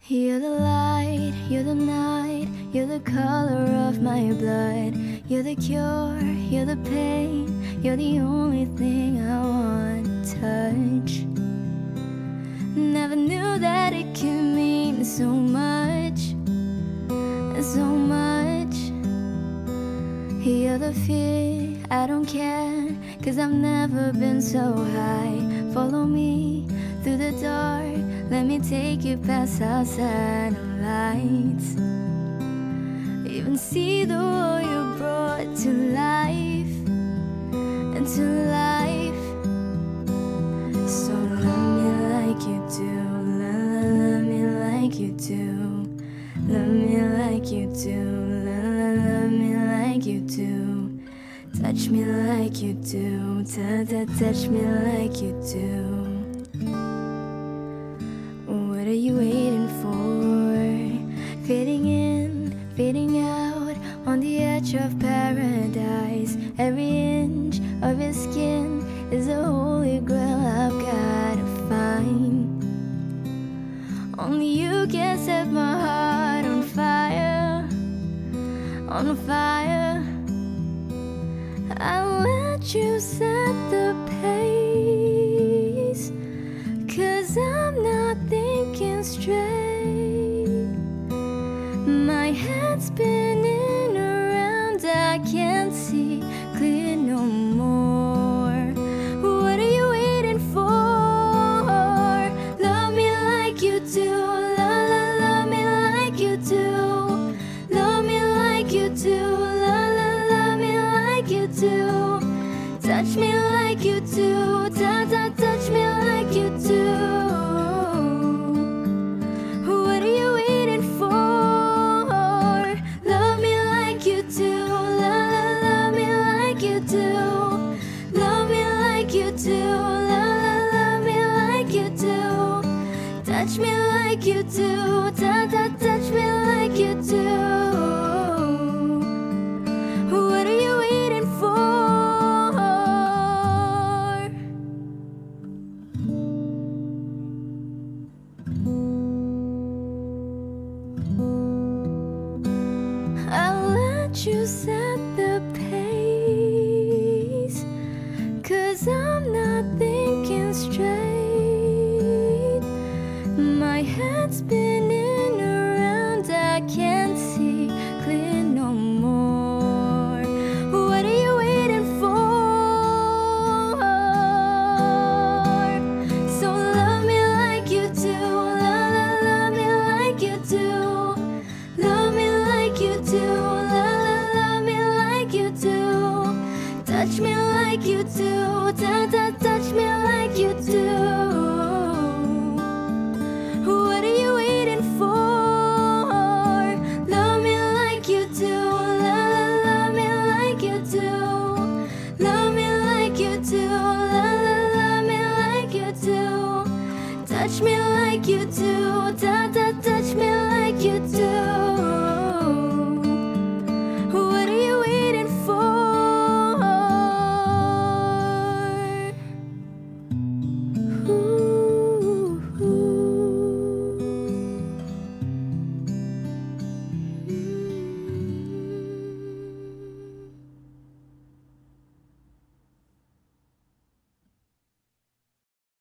You're the light, you're the night, you're the color of my blood. You're the cure, you're the pain, you're the only thing I want to touch. Never knew that it could mean so much, so much. You're the fear, I don't care, 'cause I've never been so high. Follow me through the dark, let me take you past our satellites. Even see the world you brought to life, and to life. So love me like you do, love me like you do. Love me like you do, love me like you do. Touch me like you do, touch me like you do. What are you waiting for? Fading in, fading out, on the edge of paradise. Every inch of your skin is a holy grail I've gotta find. Only you can set my heart on fire, on fire. I'll let you set the pace, 'cause I'm not thinking straight. My head's spinning around, I can't see clear no more. What are you waiting for? Love me like you do, love me like you do. Love me like you do, love me like you do. Touch me like you do, touch me like you do. What are you waiting for? Love me like you do, love me like you do. Love me like you do, love me like you do. Touch me like you do, touch me like you do. What are you waiting for? I'll let you set the pace, 'cause I'm not thinking straight. My head's spinning around, I can't see clear no more. What are you waiting for? So love me like you do, love me like you do. Love me like you do, love me like you do. Touch me like you do, touch me like you do. What are you waiting for? Love me like you do, love me like you do. Love me like you do, love me like you do. Touch me like you do,